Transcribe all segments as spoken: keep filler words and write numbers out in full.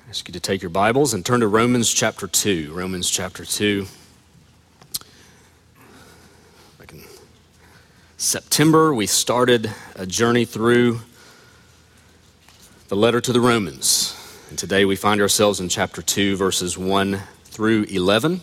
I ask you to take your Bibles and turn to Romans chapter two. Romans chapter two. Back in September, we started a journey through the letter to the Romans. And today we find ourselves in chapter two, verses one through eleven.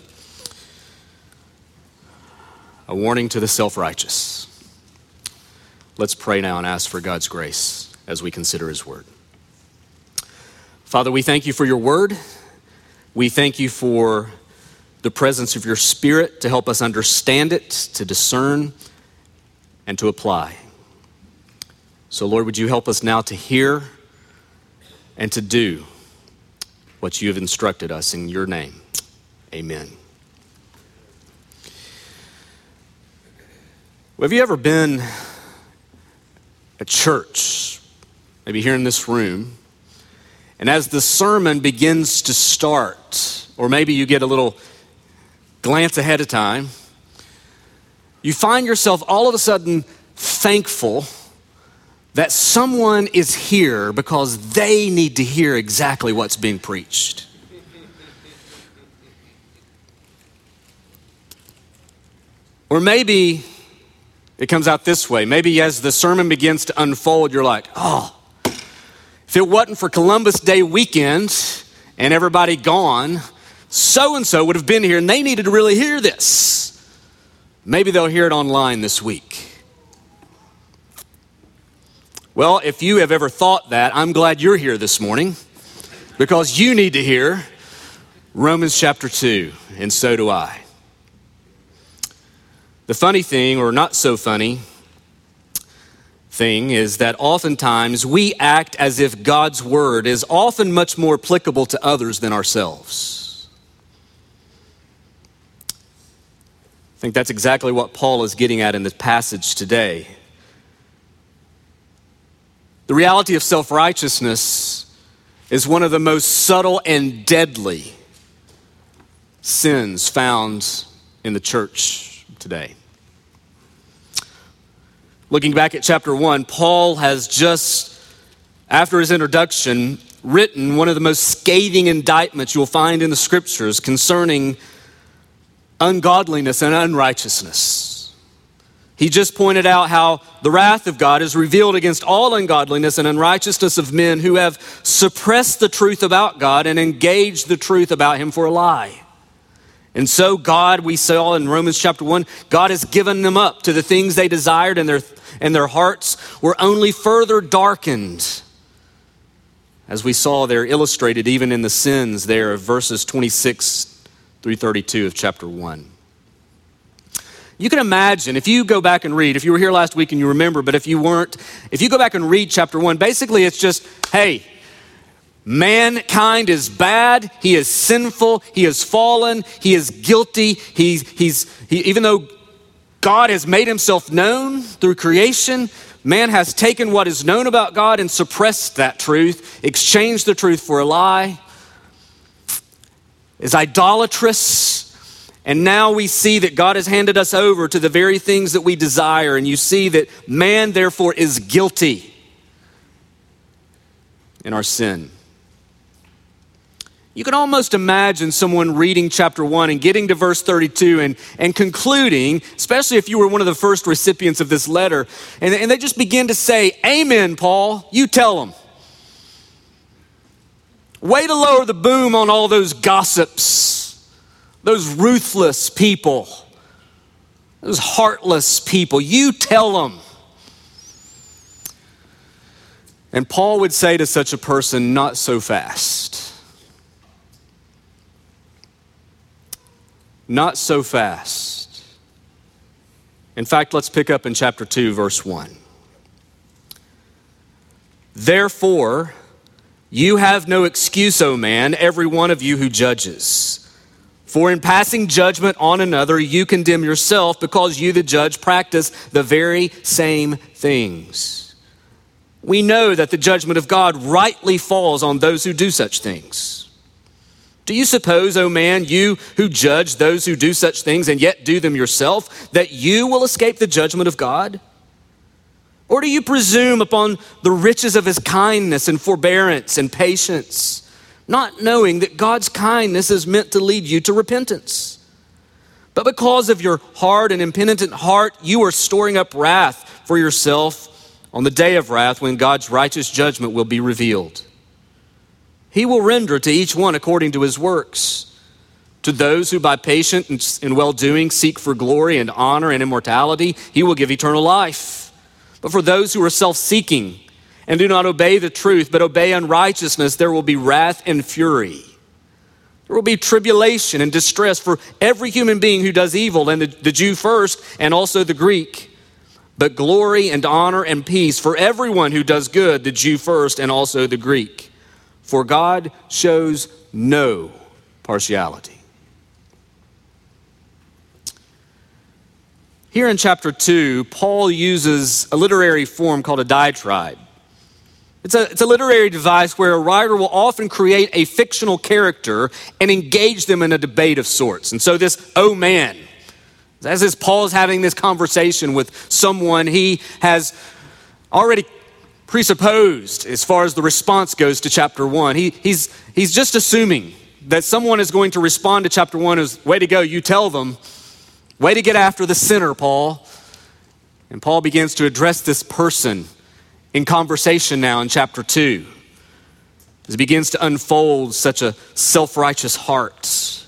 A warning to the self-righteous. Let's pray now and ask for God's grace as we consider his word. Father, we thank you for your word. We thank you for the presence of your Spirit to help us understand it, to discern, and to apply. So, Lord, would you help us now to hear and to do what you have instructed us in your name. Amen. Well, have you ever been at church, maybe here in this room, and as the sermon begins to start, or maybe you get a little glance ahead of time, you find yourself all of a sudden thankful that someone is here because they need to hear exactly what's being preached. Or maybe it comes out this way. Maybe as the sermon begins to unfold, you're like, oh, if it wasn't for Columbus Day weekend and everybody gone, so-and-so would have been here and they needed to really hear this. Maybe they'll hear it online this week. Well, if you have ever thought that, I'm glad you're here this morning because you need to hear Romans chapter two, and so do I. The funny thing, or not so funny thing, is that oftentimes we act as if God's word is often much more applicable to others than ourselves. I think that's exactly what Paul is getting at in this passage today. The reality of self-righteousness is one of the most subtle and deadly sins found in the church today. Looking back at chapter one, Paul has just, after his introduction, written one of the most scathing indictments you'll find in the scriptures concerning ungodliness and unrighteousness. He just pointed out how the wrath of God is revealed against all ungodliness and unrighteousness of men who have suppressed the truth about God and engaged the truth about him for a lie. And so God, we saw in Romans chapter one, God has given them up to the things they desired, and their, and their hearts were only further darkened. As we saw there illustrated even in the sins there of verses twenty-six through thirty-two of chapter one. You can imagine, if you go back and read, if you were here last week and you remember, but if you weren't, if you go back and read chapter one, basically it's just, hey, mankind is bad, he is sinful, he is fallen, he is guilty, he's, he's, he, even though God has made himself known through creation, man has taken what is known about God and suppressed that truth, exchanged the truth for a lie, is idolatrous, and now we see that God has handed us over to the very things that we desire, and you see that man therefore is guilty in our sin. You can almost imagine someone reading chapter one and getting to verse thirty-two and, and concluding, especially if you were one of the first recipients of this letter, and, and they just begin to say, amen, Paul, you tell them. Way to lower the boom on all those gossips, those ruthless people, those heartless people. You tell them. And Paul would say to such a person, not so fast. Not so fast. In fact, let's pick up in chapter two, verse one. Therefore, you have no excuse, O man, every one of you who judges. For in passing judgment on another, you condemn yourself, because you, the judge, practice the very same things. We know that the judgment of God rightly falls on those who do such things. Do you suppose, O man, you who judge those who do such things and yet do them yourself, that you will escape the judgment of God? Or do you presume upon the riches of his kindness and forbearance and patience, not knowing that God's kindness is meant to lead you to repentance. But because of your hard and impenitent heart, you are storing up wrath for yourself on the day of wrath when God's righteous judgment will be revealed. He will render to each one according to his works. To those who by patient and well-doing seek for glory and honor and immortality, he will give eternal life. But for those who are self-seeking and do not obey the truth, but obey unrighteousness, there will be wrath and fury. There will be tribulation and distress for every human being who does evil, and the, the Jew first, and also the Greek. But glory and honor and peace for everyone who does good, the Jew first, and also the Greek. For God shows no partiality. Here in chapter two, Paul uses a literary form called a diatribe. It's a, it's a literary device where a writer will often create a fictional character and engage them in a debate of sorts. And so this, oh man, as is Paul's having this conversation with someone he has already presupposed as far as the response goes to chapter one. He, he's, he's just assuming that someone is going to respond to chapter one as, way to go, you tell them. Way to get after the sinner, Paul. And Paul begins to address this person in conversation now in chapter two, as he begins to unfold such a self-righteous heart.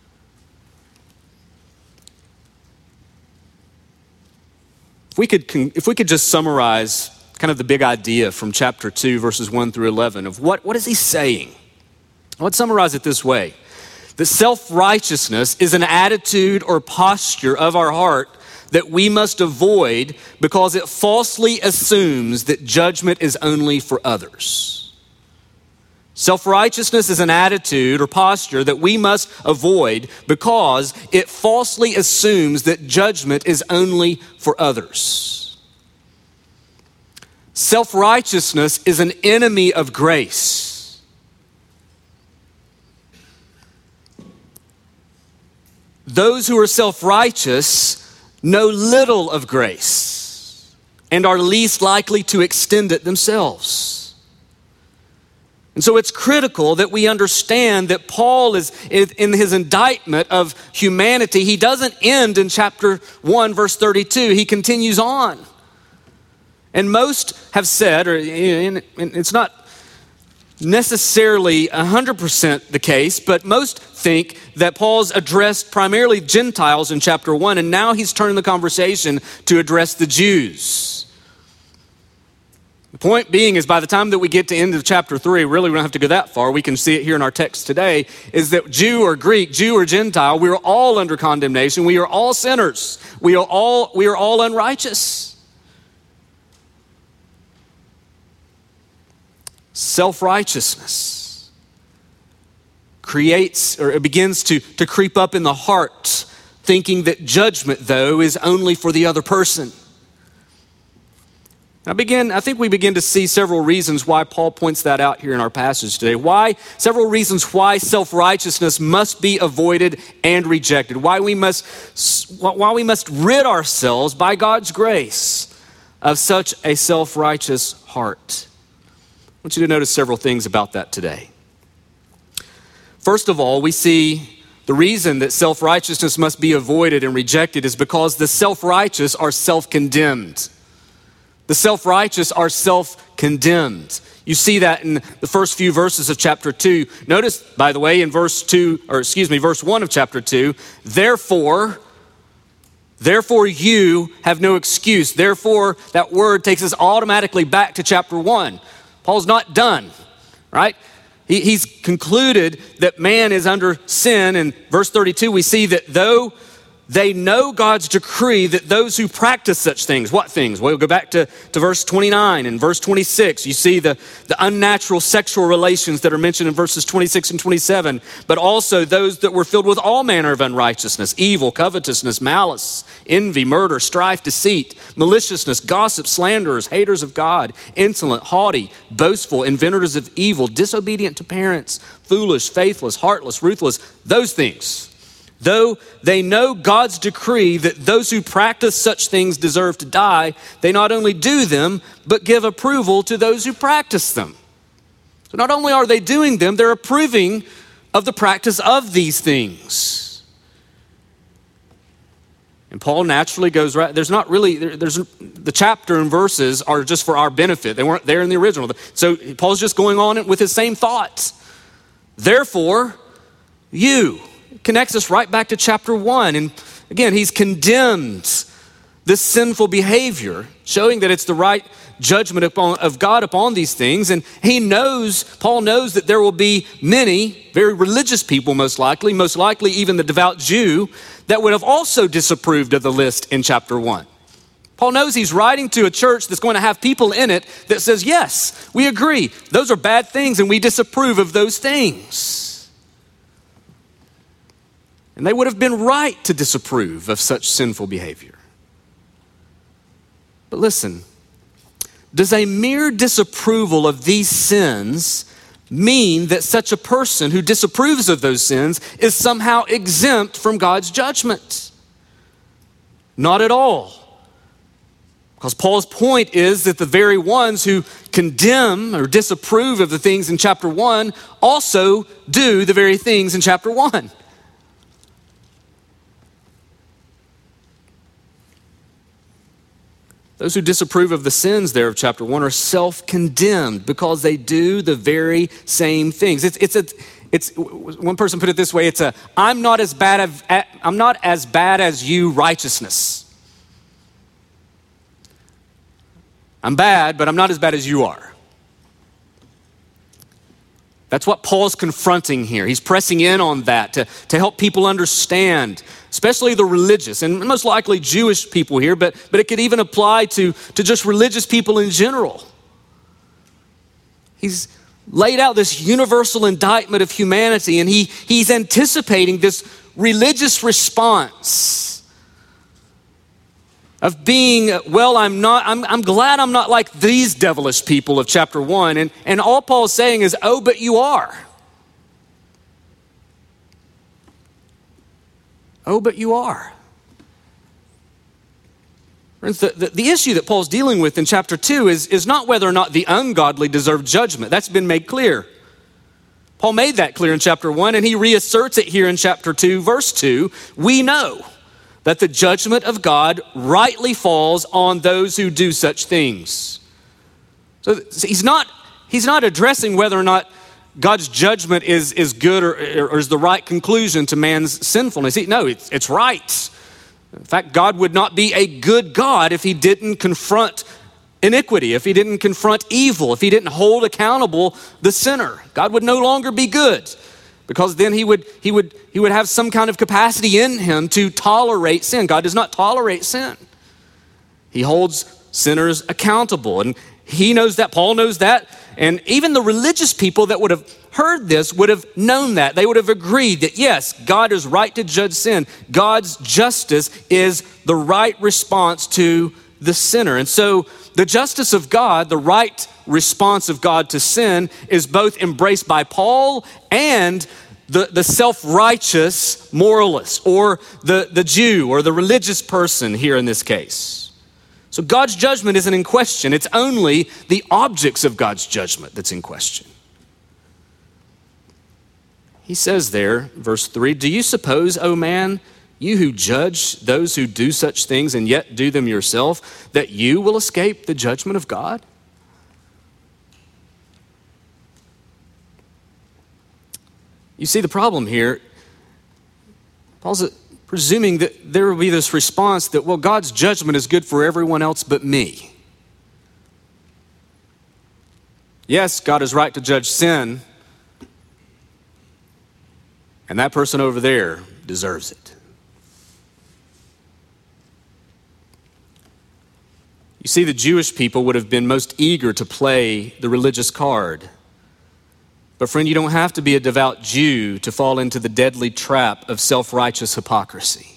If we could, if we could just summarize kind of the big idea from chapter two, verses one through eleven of what, what is he saying? Let's summarize it this way. That self-righteousness is an attitude or posture of our heart that we must avoid because it falsely assumes that judgment is only for others. Self-righteousness is an attitude or posture that we must avoid because it falsely assumes that judgment is only for others. Self-righteousness is an enemy of grace. Those who are self-righteous know little of grace and are least likely to extend it themselves. And so it's critical that we understand that Paul is, in his indictment of humanity, he doesn't end in chapter one, verse thirty-two. He continues on. And most have said, or it's not necessarily one hundred percent the case, but most think that Paul's addressed primarily Gentiles in chapter one, and now he's turning the conversation to address the Jews. The point being is by the time that we get to end of chapter three, really we don't have to go that far, we can see it here in our text today, is that Jew or Greek, Jew or Gentile, we are all under condemnation. We are all sinners. We are all, we are all unrighteous. Self-righteousness creates, or it begins to, to creep up in the heart, thinking that judgment, though, is only for the other person. I begin, I think we begin to see several reasons why Paul points that out here in our passage today. Why, several reasons why self-righteousness must be avoided and rejected. Why we must, why we must rid ourselves by God's grace of such a self-righteous heart. I want you to notice several things about that today. First of all, we see the reason that self-righteousness must be avoided and rejected is because the self-righteous are self-condemned. The self-righteous are self-condemned. You see that in the first few verses of chapter two. Notice, by the way, in verse two, or excuse me, verse one of chapter two, therefore, therefore you have no excuse. Therefore, that word takes us automatically back to chapter one. Paul's not done, right? He, he's concluded that man is under sin. In verse thirty-two, we see that though they know God's decree that those who practice such things, what things? Well, we'll go back to, to verse twenty-nine and verse twenty-six. You see the, the unnatural sexual relations that are mentioned in verses twenty-six and twenty-seven, but also those that were filled with all manner of unrighteousness, evil, covetousness, malice, envy, murder, strife, deceit, maliciousness, gossip, slanderers, haters of God, insolent, haughty, boastful, inventors of evil, disobedient to parents, foolish, faithless, heartless, ruthless, those things. Though they know God's decree that those who practice such things deserve to die, they not only do them, but give approval to those who practice them. So not only are they doing them, they're approving of the practice of these things. And Paul naturally goes right, there's not really, there, there's the chapter and verses are just for our benefit. They weren't there in the original. So Paul's just going on with his same thoughts. Therefore, you, connects us right back to chapter one. And again, he's condemned this sinful behavior, showing that it's the right judgment upon, of God upon these things. And he knows, Paul knows that there will be many very religious people most likely, most likely even the devout Jew, that would have also disapproved of the list in chapter one. Paul knows he's writing to a church that's going to have people in it that says, yes, we agree. Those are bad things and we disapprove of those things. And they would have been right to disapprove of such sinful behavior. But listen, does a mere disapproval of these sins mean that such a person who disapproves of those sins is somehow exempt from God's judgment? Not at all. Because Paul's point is that the very ones who condemn or disapprove of the things in chapter one also do the very things in chapter one. Those who disapprove of the sins there of chapter one are self-condemned because they do the very same things. It's, it's a, it's, one person put it this way, it's a, I'm not as bad as, I'm not as bad as you righteousness. I'm bad, but I'm not as bad as you are. That's what Paul's confronting here. He's pressing in on that to, to help people understand, especially the religious, and most likely Jewish people here, but, but it could even apply to, to just religious people in general. He's laid out this universal indictment of humanity, and he, he's anticipating this religious response of being, well, I'm not, I'm, I'm glad I'm not like these devilish people of chapter one. And, and all Paul's saying is, oh, but you are. Oh, but you are. Friends, the, the, the issue that Paul's dealing with in chapter two is, is not whether or not the ungodly deserve judgment. That's been made clear. Paul made that clear in chapter one, and he reasserts it here in chapter two, verse two. We know that the judgment of God rightly falls on those who do such things. So he's not, he's not addressing whether or not God's judgment is, is good or, or is the right conclusion to man's sinfulness. He, no, it's, it's right. In fact, God would not be a good God if he didn't confront iniquity, if he didn't confront evil, if he didn't hold accountable the sinner. God would no longer be good. Because then he would, he would, he would have some kind of capacity in him to tolerate sin. God does not tolerate sin. He holds sinners accountable. And he knows that, Paul knows that. And even the religious people that would have heard this would have known that. They would have agreed that yes, God is right to judge sin. God's justice is the right response to the sinner. And so the justice of God, the right response of God to sin, is both embraced by Paul and the, the self-righteous moralist or the, the Jew or the religious person here in this case. So God's judgment isn't in question. It's only the objects of God's judgment that's in question. He says there, verse three, do you suppose, O man, you who judge those who do such things and yet do them yourself, that you will escape the judgment of God? You see the problem here. Paul's presuming that there will be this response that, well, God's judgment is good for everyone else but me. Yes, God is right to judge sin, and that person over there deserves it. You see, the Jewish people would have been most eager to play the religious card. But friend, you don't have to be a devout Jew to fall into the deadly trap of self-righteous hypocrisy.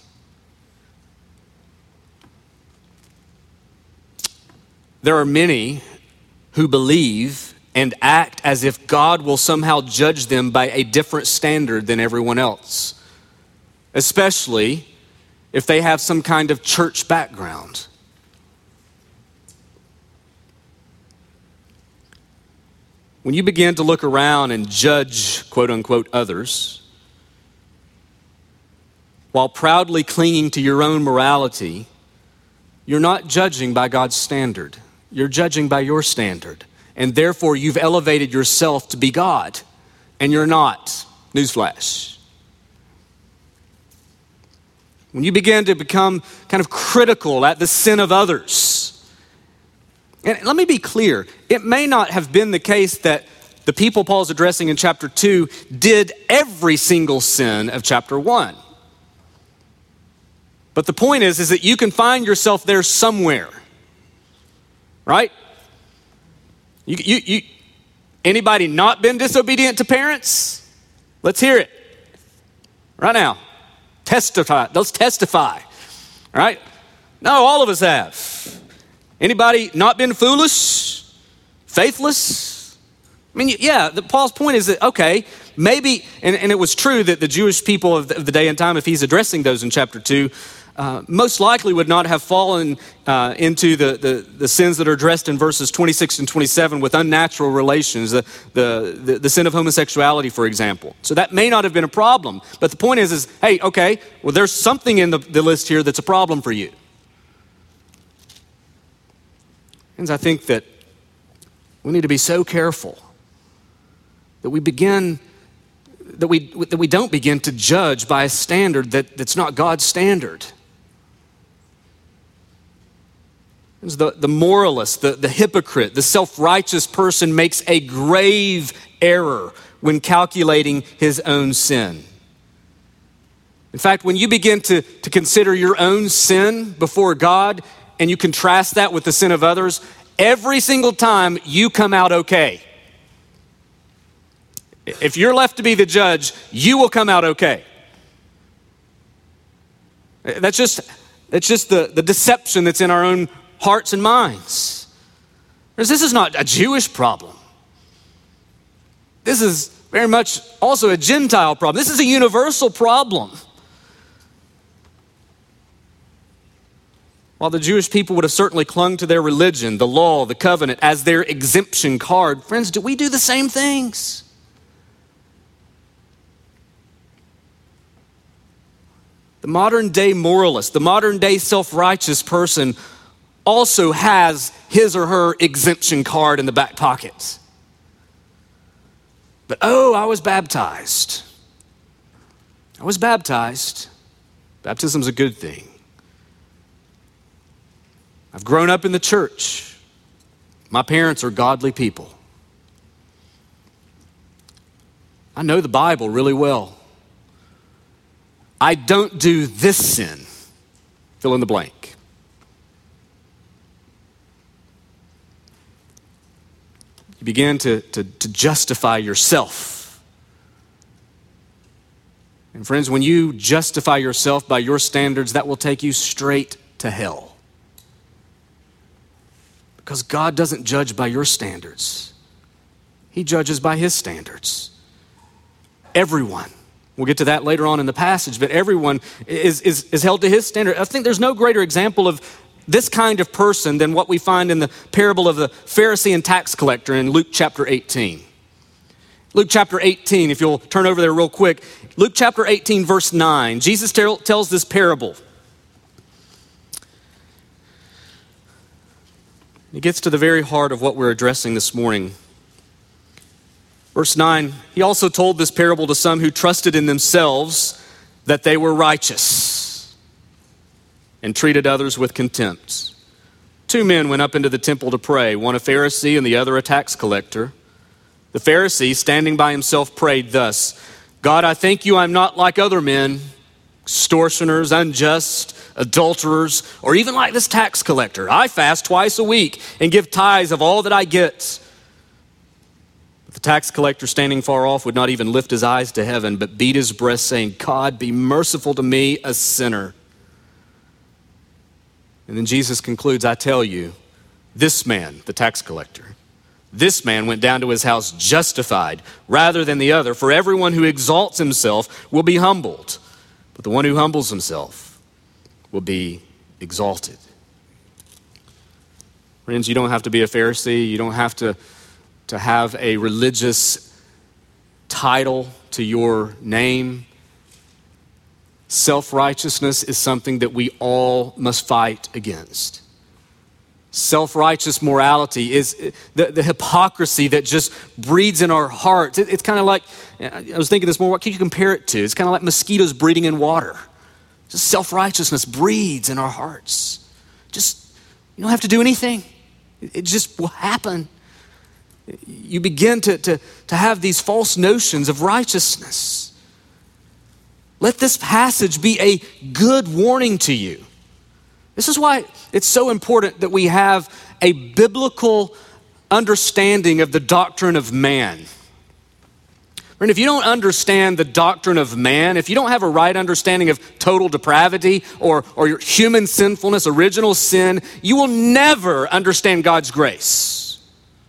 There are many who believe and act as if God will somehow judge them by a different standard than everyone else, especially if they have some kind of church background. when you begin to look around and judge, quote unquote, others, while proudly clinging to your own morality, you're not judging by God's standard. You're judging by your standard. And therefore, you've elevated yourself to be God. And you're not. Newsflash. When you begin to become kind of critical at the sin of others, and let me be clear, it may not have been the case that the people Paul's addressing in chapter two did every single sin of chapter one. But the point is, is that you can find yourself there somewhere, right? You, you, you, anybody not been disobedient to parents? Let's hear it right now. Testify. Let's testify. All right? No, all of us have. Anybody not been foolish? Faithless? I mean, yeah, the, Paul's point is that, okay, maybe, and, and it was true that the Jewish people of the, of the day and time, if he's addressing those in chapter two, Uh, most likely would not have fallen uh, into the, the, the sins that are addressed in verses twenty-six and twenty-seven with unnatural relations, the, the, the, the sin of homosexuality, for example. So that may not have been a problem. But the point is, is hey, okay, well, there's something in the, the list here that's a problem for you. And I think that we need to be so careful that we begin, that we, that we don't begin to judge by a standard that, that's not God's standard. The, the moralist, the, the hypocrite, the self-righteous person makes a grave error when calculating his own sin. In fact, when you begin to, to consider your own sin before God and you contrast that with the sin of others, every single time you come out okay. If you're left to be the judge, you will come out okay. That's just, that's just the, the deception that's in our own hearts and minds. Because this is not a Jewish problem. This is very much also a Gentile problem. This is a universal problem. While the Jewish people would have certainly clung to their religion, the law, the covenant as their exemption card, friends, do we do the same things? The modern day moralist, the modern day self-righteous person also has his or her exemption card in the back pocket. But oh, I was baptized. I was baptized. Baptism's a good thing. I've grown up in the church. My parents are godly people. I know the Bible really well. I don't do this sin. Fill in the blank. You begin to, to, to justify yourself. And friends, when you justify yourself by your standards, that will take you straight to hell. Because God doesn't judge by your standards. He judges by his standards. Everyone. We'll get to that later on in the passage, but everyone is, is, is held to his standard. I think there's no greater example of this kind of person than what we find in the parable of the Pharisee and tax collector in Luke chapter eighteen. Luke chapter eighteen, if you'll turn over there real quick. Luke chapter eighteen, verse nine. Jesus tell, tells this parable. He gets to the very heart of what we're addressing this morning. Verse nine, he also told this parable to some who trusted in themselves that they were righteous and treated others with contempt. Two men went up into the temple to pray, one a Pharisee and the other a tax collector. The Pharisee, standing by himself, prayed thus, God, I thank you I'm not like other men, extortioners, unjust, adulterers, or even like this tax collector. I fast twice a week and give tithes of all that I get. But the tax collector, standing far off, would not even lift his eyes to heaven, but beat his breast, saying, God, be merciful to me, a sinner. And then Jesus concludes, I tell you, this man, the tax collector, this man went down to his house justified rather than the other. For everyone who exalts himself will be humbled, but the one who humbles himself will be exalted. Friends, you don't have to be a Pharisee. You don't have to to have a religious title to your name. Self-righteousness is something that we all must fight against. Self-righteous morality is the, the hypocrisy that just breeds in our hearts. It, it's kind of like, I was thinking this more, what can you compare it to? It's kind of like mosquitoes breeding in water. Just self-righteousness breeds in our hearts. Just, you don't have to do anything. It, it just will happen. You begin to, to, to have these false notions of righteousness. Let this passage be a good warning to you. This is why it's so important that we have a biblical understanding of the doctrine of man. And if you don't understand the doctrine of man, if you don't have a right understanding of total depravity or, or your human sinfulness, original sin, you will never understand God's grace.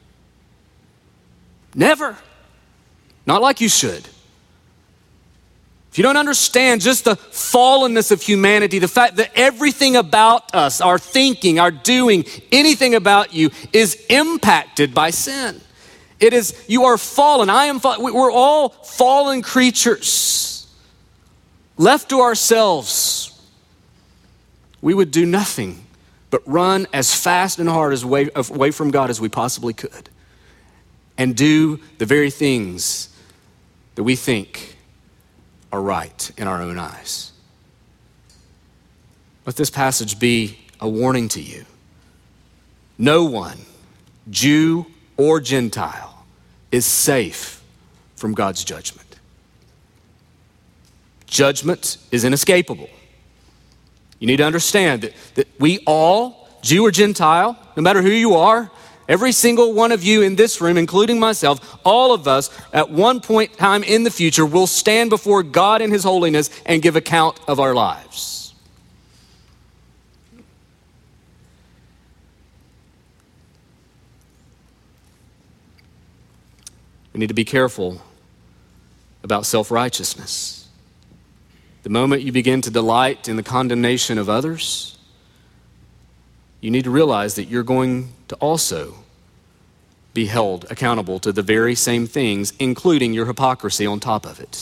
Never. Not like you should. If you don't understand just the fallenness of humanity, the fact that everything about us, our thinking, our doing, anything about you is impacted by sin. It is, you are fallen. I am fallen. We're all fallen creatures. Left to ourselves, we would do nothing but run as fast and hard as away, away from God as we possibly could and do the very things that we think are right in our own eyes. Let this passage be a warning to you. No one, Jew or Gentile, is safe from God's judgment. Judgment is inescapable. You need to understand that, that we all, Jew or Gentile, no matter who you are, every single one of you in this room, including myself, all of us at one point in time in the future will stand before God in his holiness and give account of our lives. We need to be careful about self-righteousness. The moment you begin to delight in the condemnation of others, you need to realize that you're going to also be held accountable to the very same things, including your hypocrisy on top of it.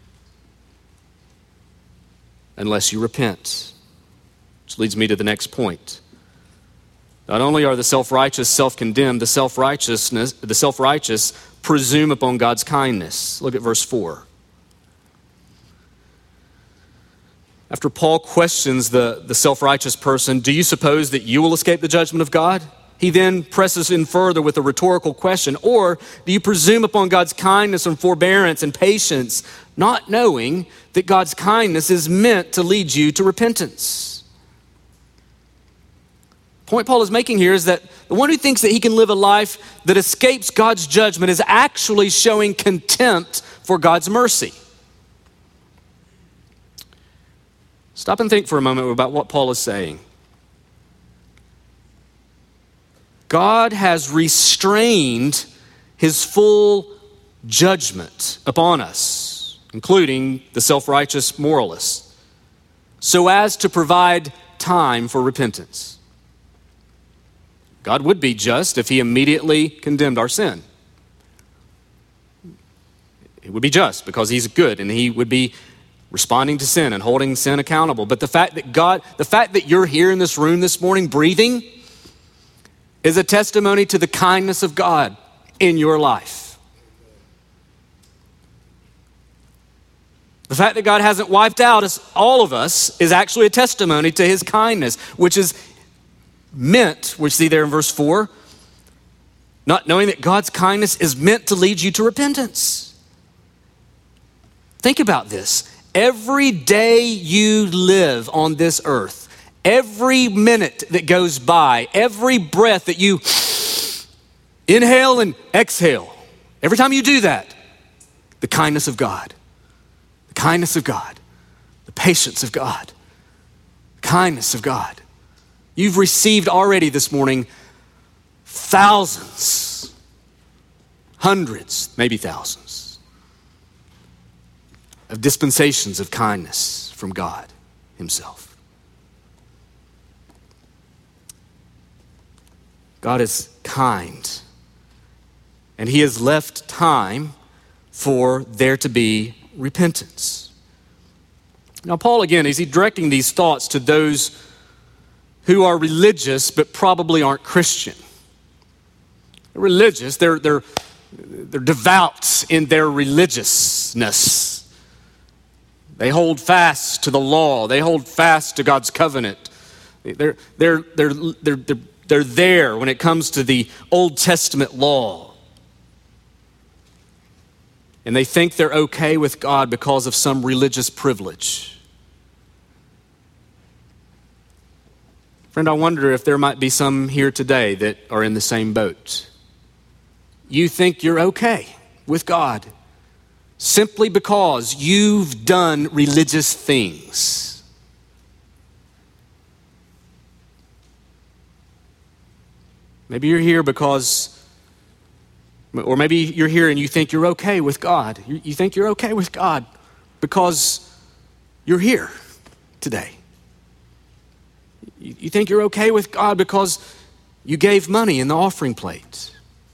Unless you repent. Which leads me to the next point. Not only are the self-righteous self-condemned, the self-righteousness, the self-righteous presume upon God's kindness. Look at verse four. After Paul questions the, the self-righteous person, do you suppose that you will escape the judgment of God? He then presses in further with a rhetorical question, or do you presume upon God's kindness and forbearance and patience, not knowing that God's kindness is meant to lead you to repentance? The point Paul is making here is that the one who thinks that he can live a life that escapes God's judgment is actually showing contempt for God's mercy. Stop and think for a moment about what Paul is saying. God has restrained his full judgment upon us, including the self-righteous moralists, so as to provide time for repentance. God would be just if he immediately condemned our sin. It would be just because he's good and he would be responding to sin and holding sin accountable. But the fact that God, the fact that you're here in this room this morning breathing is a testimony to the kindness of God in your life. The fact that God hasn't wiped out us, all of us is actually a testimony to his kindness, which is meant, we see there in verse four, not knowing that God's kindness is meant to lead you to repentance. Think about this. Every day you live on this earth, every minute that goes by, every breath that you inhale and exhale, every time you do that, the kindness of God, the kindness of God, the patience of God, the kindness of God. You've received already this morning thousands, hundreds, maybe thousands of dispensations of kindness from God himself. God is kind And he has left time for there to be repentance. Now, Paul, again, is he directing these thoughts to those who are religious but probably aren't Christian? They're religious, they're, they're, they're devout in their religiousness. They hold fast to the law, they hold fast to God's covenant. They're, they're, they're, they're, they're, they're there when it comes to the Old Testament law. And they think they're okay with God because of some religious privilege. Friend, I wonder if there might be some here today that are in the same boat. You think you're okay with God simply because you've done religious things. Maybe you're here because Or maybe you're here and you think you're okay with God. You, you think you're okay with God because you're here today. You, you think you're okay with God because you gave money in the offering plate.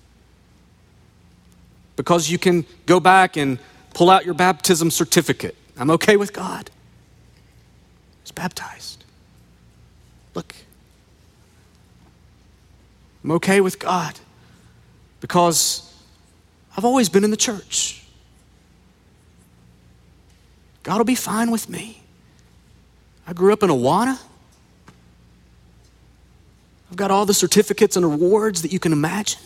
Because you can go back and pull out your baptism certificate. I'm okay with God. I was baptized. Look. I'm okay with God because I've always been in the church. God will be fine with me. I grew up in Awana. I've got all the certificates and awards that you can imagine.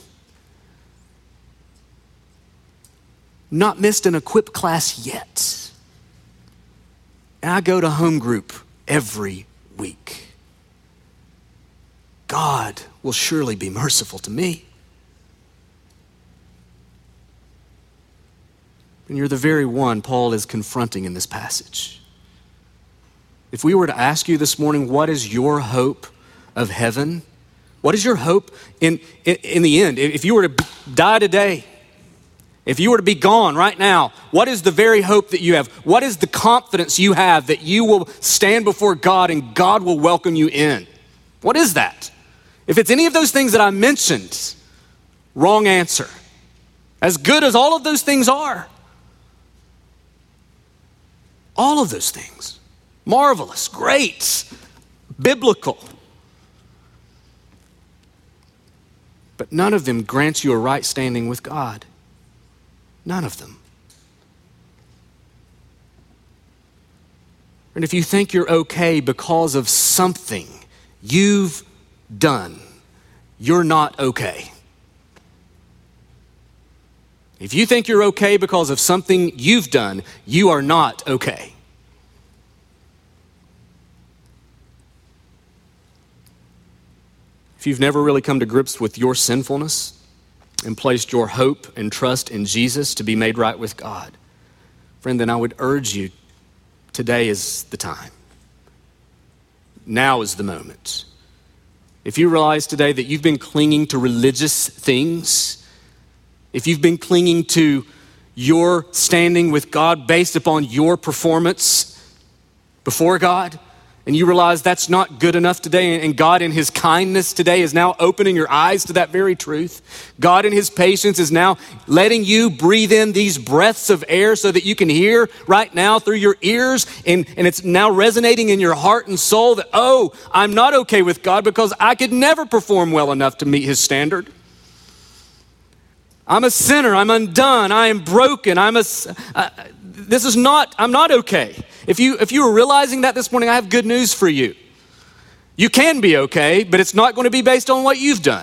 Not missed an equip class yet. And I go to home group every week. God will surely be merciful to me. And you're the very one Paul is confronting in this passage. If we were to ask you this morning, what is your hope of heaven? What is your hope in, in, in the end? If you were to die today, if you were to be gone right now, what is the very hope that you have? What is the confidence you have that you will stand before God and God will welcome you in? What is that? If it's any of those things that I mentioned, wrong answer. As good as all of those things are, all of those things, marvelous, great, biblical. But none of them grants you a right standing with God. None of them. And if you think you're okay because of something you've done, you're not okay. If you think you're okay because of something you've done, you are not okay. If you've never really come to grips with your sinfulness and placed your hope and trust in Jesus to be made right with God, friend, then I would urge you, today is the time. Now is the moment. If you realize today that you've been clinging to religious things, if you've been clinging to your standing with God based upon your performance before God, and you realize that's not good enough today, and God in his kindness today is now opening your eyes to that very truth. God in his patience is now letting you breathe in these breaths of air so that you can hear right now through your ears, and, and it's now resonating in your heart and soul that, oh, I'm not okay with God because I could never perform well enough to meet his standard. I'm a sinner, I'm undone, I am broken, I'm a, uh, this is not, I'm not okay. If you, if you were realizing that this morning, I have good news for you. You can be okay, but it's not going to be based on what you've done.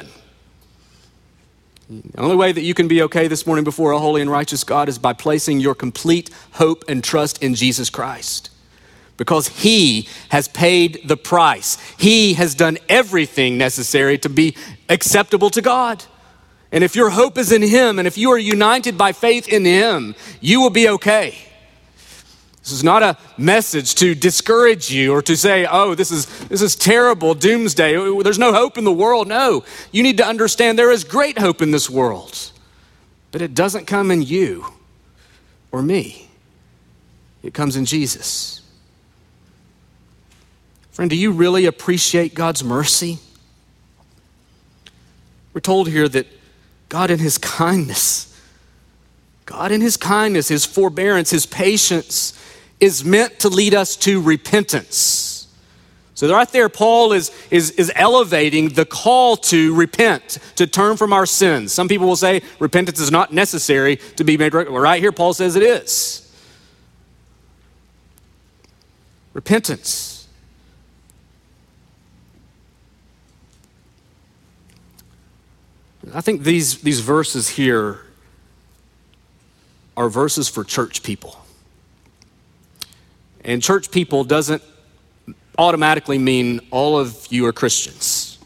The only way that you can be okay this morning before a holy and righteous God is by placing your complete hope and trust in Jesus Christ. Because he has paid the price. He has done everything necessary to be acceptable to God. And if your hope is in him, and if you are united by faith in him, you will be okay. This is not a message to discourage you or to say, oh, this is this is terrible, doomsday. There's no hope in the world. No, you need to understand there is great hope in this world. But it doesn't come in you or me. It comes in Jesus. Friend, do you really appreciate God's mercy? We're told here that God in his kindness, God in his kindness, his forbearance, his patience is meant to lead us to repentance. So right there, Paul is, is, is elevating the call to repent, to turn from our sins. Some people will say repentance is not necessary to be made right. Well, right here, Paul says it is. Repentance. I think these, these verses here are verses for church people. And church people doesn't automatically mean all of you are Christians.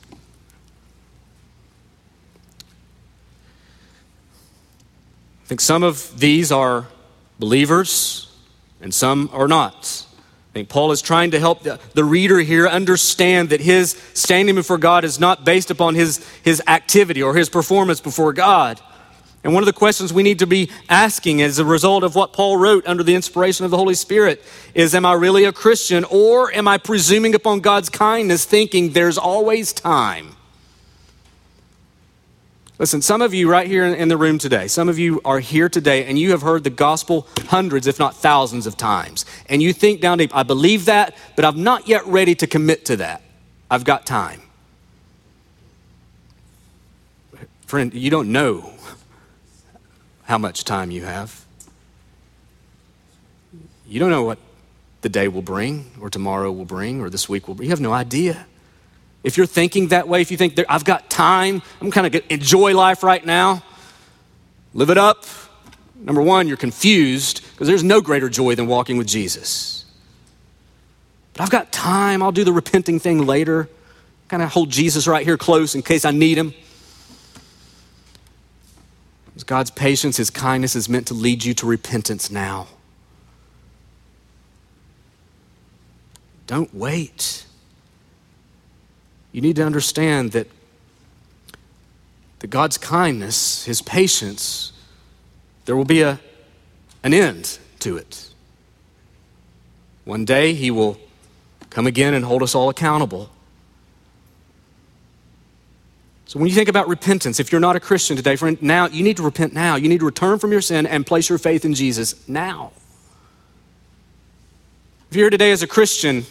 I think some of these are believers and some are not. I think Paul is trying to help the, the reader here understand that his standing before God is not based upon his, his activity or his performance before God. And one of the questions we need to be asking as a result of what Paul wrote under the inspiration of the Holy Spirit is, am I really a Christian, or am I presuming upon God's kindness thinking there's always time? Listen, some of you right here in the room today, some of you are here today and you have heard the gospel hundreds, if not thousands of times. And you think down deep, I believe that, but I'm not yet ready to commit to that. I've got time. Friend, you don't know how much time you have. You don't know what the day will bring, or tomorrow will bring, or this week will bring. You have no idea. If you're thinking that way, if you think, I've got time, I'm kind of going to enjoy life right now, live it up. Number one, you're confused because there's no greater joy than walking with Jesus. But I've got time. I'll do the repenting thing later. Kind of hold Jesus right here close in case I need him. God's patience, his kindness is meant to lead you to repentance now. Don't wait. You need to understand that, that God's kindness, his patience, there will be a, an end to it. One day he will come again and hold us all accountable. So when you think about repentance, if you're not a Christian today, friend, now you need to repent now. You need to return from your sin and place your faith in Jesus now. If you're here today as a Christian,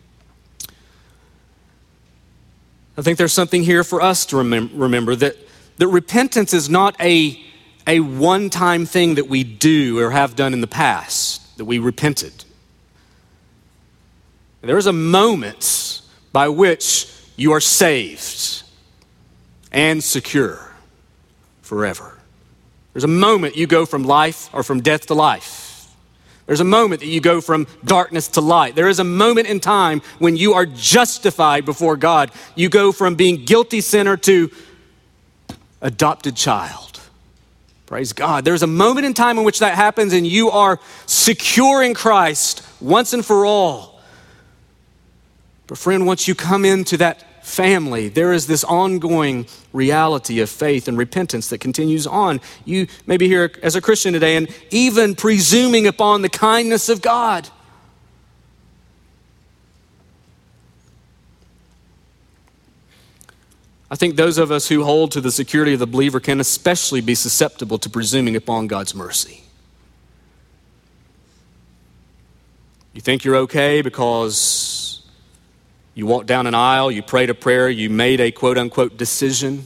I think there's something here for us to remem- remember, that, that repentance is not a, a one-time thing that we do or have done in the past, that we repented. There is a moment by which you are saved and secure forever. There's a moment you go from life or from death to life. There's a moment that you go from darkness to light. There is a moment in time when you are justified before God. You go from being guilty sinner to adopted child. Praise God. There's a moment in time in which that happens and you are secure in Christ once and for all. But friend, once you come into that family, there is this ongoing reality of faith and repentance that continues on. You may be here as a Christian today and even presuming upon the kindness of God. I think those of us who hold to the security of the believer can especially be susceptible to presuming upon God's mercy. You think you're okay because you walked down an aisle, you prayed a prayer, you made a quote-unquote decision.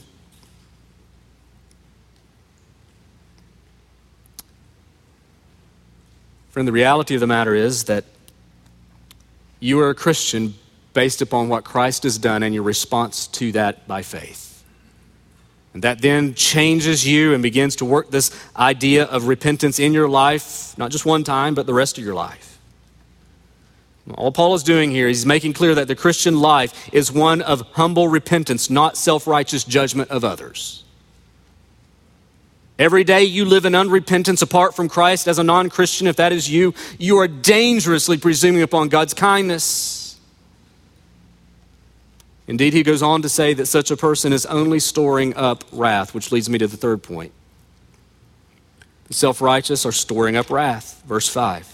Friend, the reality of the matter is that you are a Christian based upon what Christ has done and your response to that by faith. And that then changes you and begins to work this idea of repentance in your life, not just one time, but the rest of your life. All Paul is doing here, he's making clear that the Christian life is one of humble repentance, not self-righteous judgment of others. Every day you live in unrepentance apart from Christ as a non-Christian, if that is you, you are dangerously presuming upon God's kindness. Indeed, he goes on to say that such a person is only storing up wrath, which leads me to the third point. The self-righteous are storing up wrath. Verse five.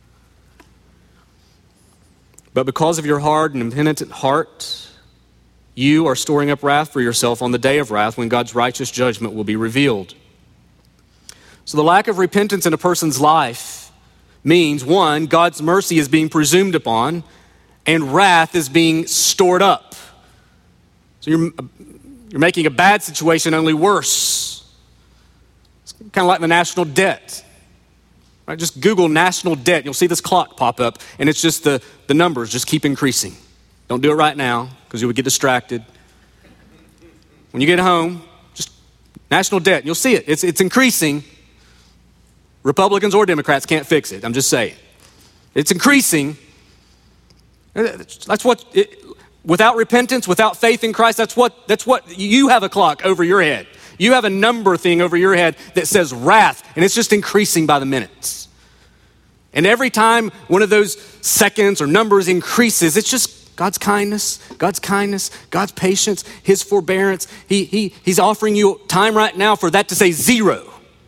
But because of your hard and impenitent heart, you are storing up wrath for yourself on the day of wrath when God's righteous judgment will be revealed. So the lack of repentance in a person's life means, one, God's mercy is being presumed upon, and wrath is being stored up. So you're, you're making a bad situation only worse. It's kind of like the national debt. Right? Just Google national debt, and you'll see this clock pop up, and it's just the, the numbers just keep increasing. Don't do it right now, because you would get distracted. When you get home, just national debt, you'll see it. It's, it's increasing. Republicans or Democrats can't fix it. I'm just saying. It's increasing. That's what, it, without repentance, without faith in Christ, that's what, that's what, you have a clock over your head. You have a number thing over your head that says wrath, and it's just increasing by the minutes. And every time one of those seconds or numbers increases, it's just God's kindness, God's kindness, God's patience, his forbearance. He, he, he's offering you time right now for that to say zero.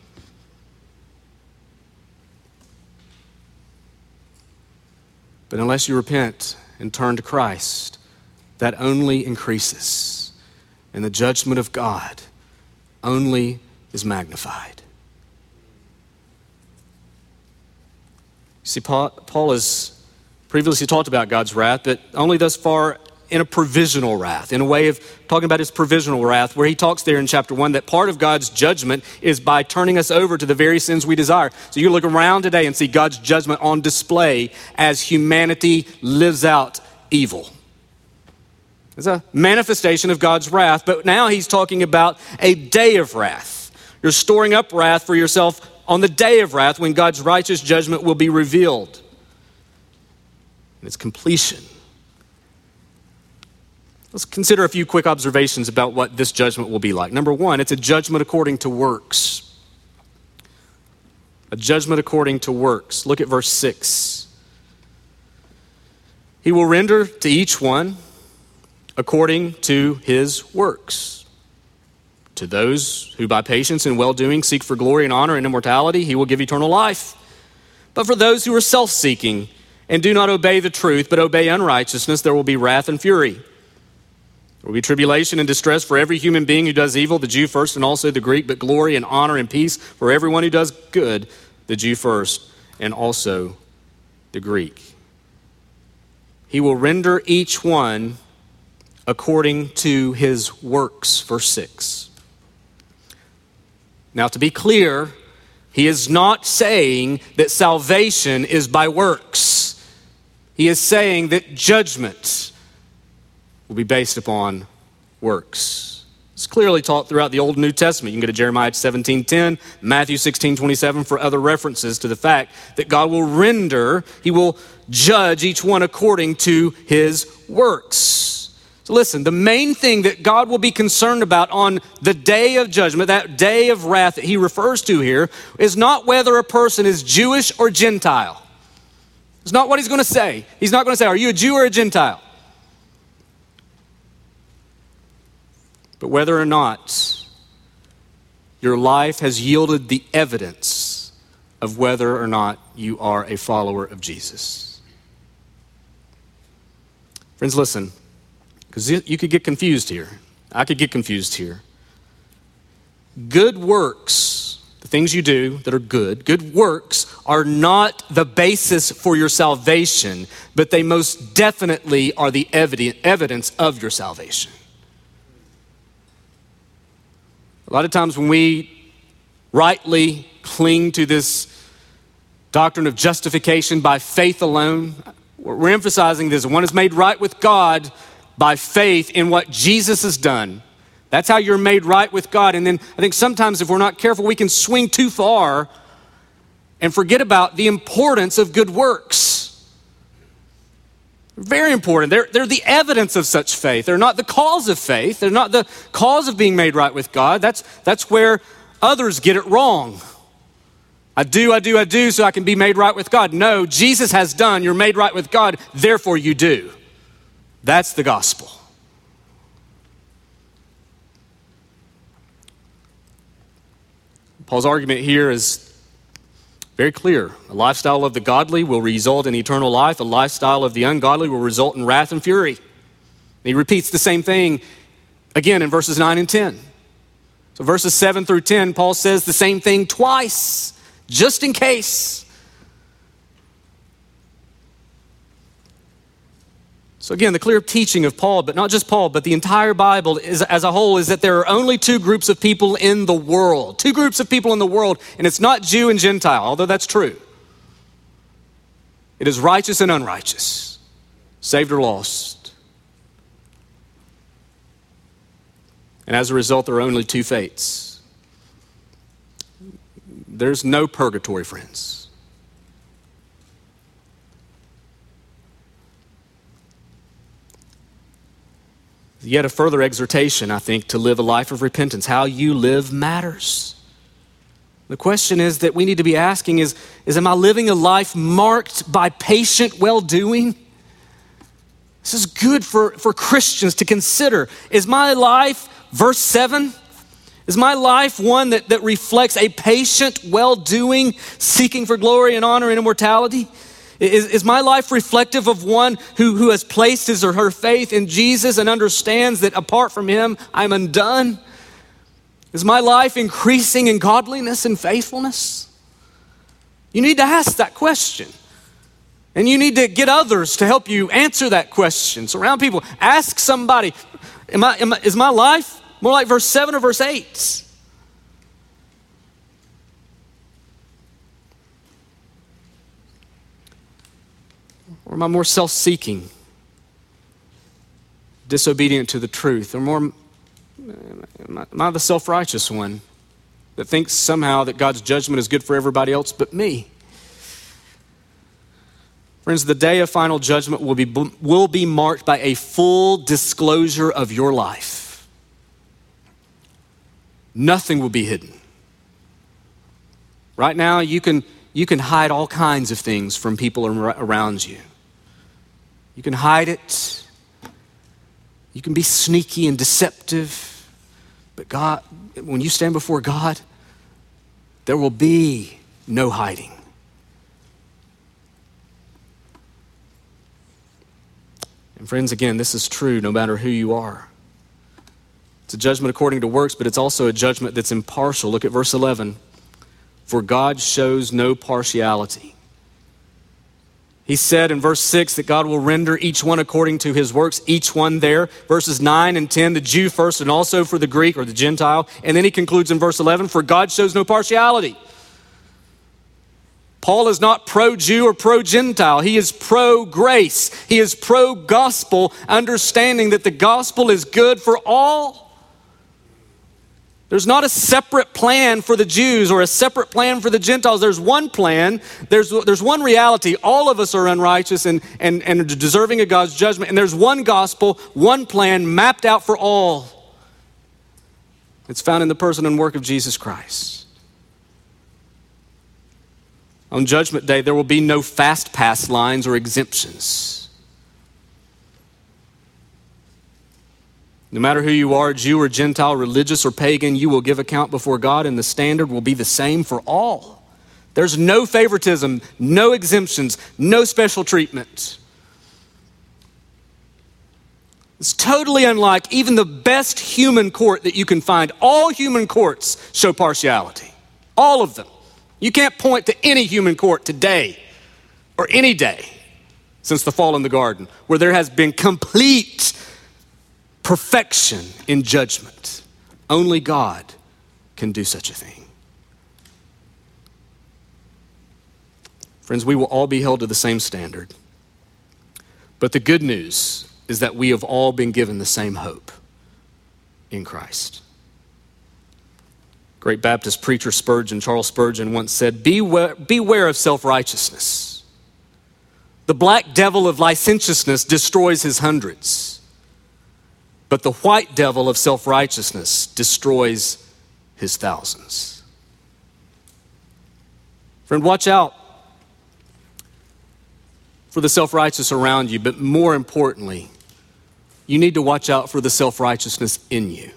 But unless you repent and turn to Christ, that only increases. And the judgment of God only is magnified. You see, Paul, Paul has previously talked about God's wrath, but only thus far in a provisional wrath, in a way of talking about his provisional wrath, where he talks there in chapter one that part of God's judgment is by turning us over to the very sins we desire. So you look around today and see God's judgment on display as humanity lives out evil. It's a manifestation of God's wrath, but now he's talking about a day of wrath. You're storing up wrath for yourself on the day of wrath when God's righteous judgment will be revealed. And its completion. Let's consider a few quick observations about what this judgment will be like. Number one, it's a judgment according to works. A judgment according to works. Look at verse six. He will render to each one according to his works. To those who by patience and well-doing seek for glory and honor and immortality, he will give eternal life. But for those who are self-seeking and do not obey the truth, but obey unrighteousness, there will be wrath and fury. There will be tribulation and distress for every human being who does evil, the Jew first and also the Greek, but glory and honor and peace for everyone who does good, the Jew first and also the Greek. He will render each one according to his works, verse six. Now, to be clear, he is not saying that salvation is by works. He is saying that judgment will be based upon works. It's clearly taught throughout the Old and New Testament. You can go to Jeremiah seventeen ten, Matthew sixteen twenty-seven for other references to the fact that God will render, he will judge each one according to his works. So listen, the main thing that God will be concerned about on the day of judgment, that day of wrath that he refers to here, is not whether a person is Jewish or Gentile. It's not what he's going to say. He's not going to say, are you a Jew or a Gentile? But whether or not your life has yielded the evidence of whether or not you are a follower of Jesus. Friends, listen. Because you could get confused here. I could get confused here. Good works, the things you do that are good, good works are not the basis for your salvation, but they most definitely are the evidence of your salvation. A lot of times when we rightly cling to this doctrine of justification by faith alone, we're emphasizing this. One is made right with God by faith in what Jesus has done. That's how you're made right with God. And then I think sometimes if we're not careful, we can swing too far and forget about the importance of good works. Very important. They're, they're the evidence of such faith. They're not the cause of faith. They're not the cause of being made right with God. That's, that's where others get it wrong. I do, I do, I do so I can be made right with God. No, Jesus has done. You're made right with God, therefore you do. That's the gospel. Paul's argument here is very clear. A lifestyle of the godly will result in eternal life. A lifestyle of the ungodly will result in wrath and fury. he repeats the same thing again in verses nine and ten. So verses seven through ten, Paul says the same thing twice, just in case. So again, the clear teaching of Paul, but not just Paul, but the entire Bible is, as a whole, is that there are only two groups of people in the world. Two groups of people in the world, and it's not Jew and Gentile, although that's true. It is righteous and unrighteous, saved or lost. And as a result, there are only two fates. There's no purgatory, friends. Yet a further exhortation, I think, to live a life of repentance. How you live matters. The question is that we need to be asking is, is am I living a life marked by patient well-doing? This is good for, for Christians to consider. Is my life, verse seven, is my life one that, that reflects a patient well-doing, seeking for glory and honor and immortality? Is, is my life reflective of one who, who has placed his or her faith in Jesus and understands that apart from him, I'm undone? Is my life increasing in godliness and faithfulness? You need to ask that question. And you need to get others to help you answer that question. Surround people. Ask somebody, am I, am I, is my life more like verse seven or verse eight? Or am I more self-seeking, disobedient to the truth? Or more, am I, am I the self-righteous one that thinks somehow that God's judgment is good for everybody else but me? Friends, the day of final judgment will be, will be marked by a full disclosure of your life. Nothing will be hidden. Right now, you can, you can hide all kinds of things from people around you. You can hide it. You can be sneaky and deceptive. But God, when you stand before God, there will be no hiding. And friends, again, this is true no matter who you are. It's a judgment according to works, but it's also a judgment that's impartial. Look at verse eleven. For God shows no partiality. He said in verse six that God will render each one according to his works, each one there. Verses nine and ten, the Jew first and also for the Greek or the Gentile. And then he concludes in verse eleven, for God shows no partiality. Paul is not pro-Jew or pro-Gentile. He is pro-grace. He is pro-gospel, understanding that the gospel is good for all. There's not a separate plan for the Jews or a separate plan for the Gentiles. There's one plan. There's, there's one reality. All of us are unrighteous and, and, and deserving of God's judgment. And there's one gospel, one plan mapped out for all. It's found in the person and work of Jesus Christ. On Judgment Day, there will be no fast pass lines or exemptions. No matter who you are, Jew or Gentile, religious or pagan, you will give account before God, and the standard will be the same for all. There's no favoritism, no exemptions, no special treatment. It's totally unlike even the best human court that you can find. All human courts show partiality, all of them. You can't point to any human court today or any day since the fall in the garden where there has been complete perfection in judgment. Only God can do such a thing. Friends, we will all be held to the same standard. But the good news is that we have all been given the same hope in Christ. Great Baptist preacher Spurgeon, Charles Spurgeon, once said, beware, beware of self-righteousness. The black devil of licentiousness destroys his hundreds. But the white devil of self-righteousness destroys his thousands. Friend, watch out for the self-righteous around you, but more importantly, you need to watch out for the self-righteousness in you.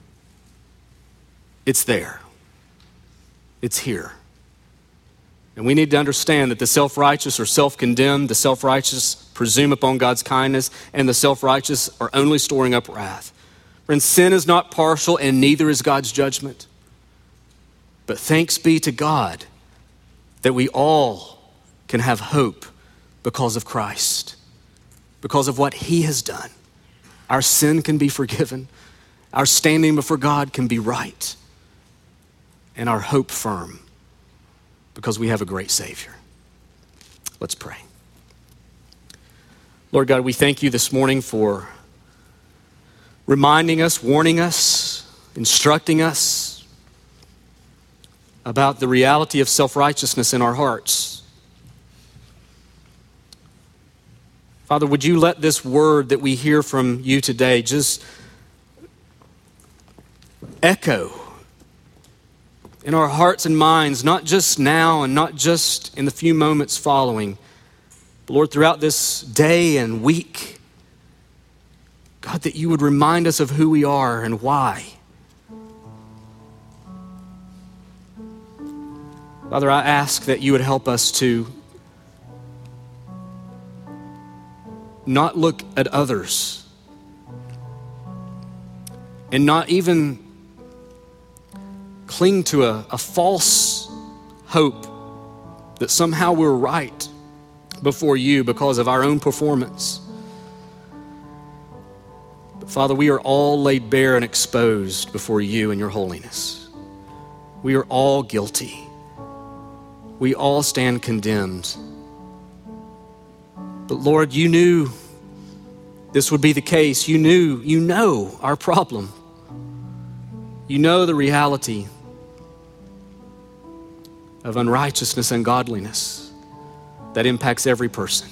It's there. It's here. And we need to understand that the self-righteous or self-condemned, the self-righteous presume upon God's kindness, and the self-righteous are only storing up wrath. Friends, sin is not partial, and neither is God's judgment. But thanks be to God that we all can have hope because of Christ, because of what he has done. Our sin can be forgiven, our standing before God can be right, and our hope firm because we have a great Savior. Let's pray. Lord God, we thank you this morning for reminding us, warning us, instructing us about the reality of self-righteousness in our hearts. Father, would you let this word that we hear from you today just echo in our hearts and minds, not just now and not just in the few moments following, but Lord, throughout this day and week, God, that you would remind us of who we are and why. Father, I ask that you would help us to not look at others and not even cling to a, a false hope that somehow we're right before you because of our own performance. But Father, we are all laid bare and exposed before you in your holiness. We are all guilty. We all stand condemned. But Lord, you knew this would be the case. You knew, you know our problem. You know the reality of unrighteousness and ungodliness that impacts every person.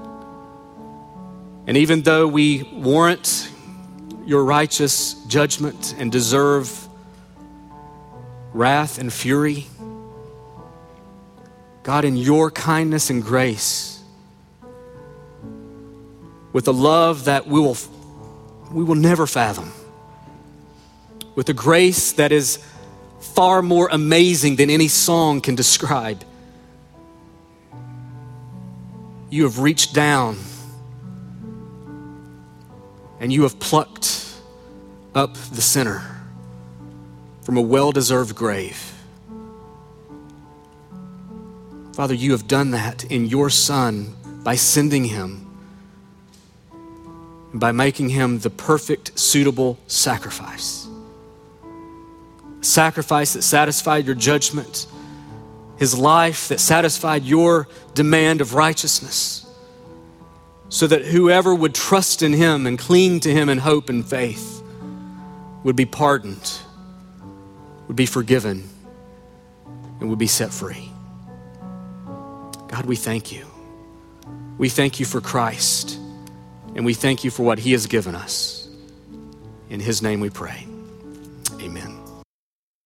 And even though we warrant your righteous judgment and deserve wrath and fury, God, in your kindness and grace, with a love that we will, we will never fathom, with a grace that is far more amazing than any song can describe, you have reached down and you have plucked up the sinner from a well-deserved grave. Father, you have done that in your Son by sending him, and by making him the perfect, suitable sacrifice. A sacrifice that satisfied your judgment, his life that satisfied your demand of righteousness, so that whoever would trust in him and cling to him in hope and faith would be pardoned, would be forgiven, and would be set free. God, we thank you. We thank you for Christ, and we thank you for what he has given us. In his name we pray. Amen.